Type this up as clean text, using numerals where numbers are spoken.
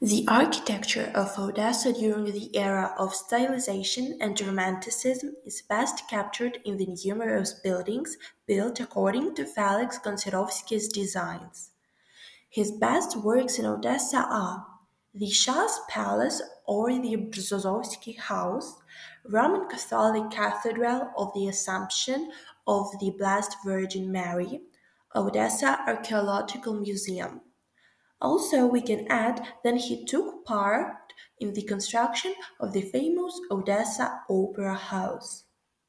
The architecture of Odessa during the era of stylization and Romanticism is best captured in the numerous buildings built according to Felix Koncharovsky's designs. His best works in Odessa are the Shah's Palace or the Brzozowski House, Roman Catholic Cathedral of the Assumption of the Blessed Virgin Mary, Odessa Archaeological Museum. Also, we can add that he took part in the construction of the famous Odessa Opera House.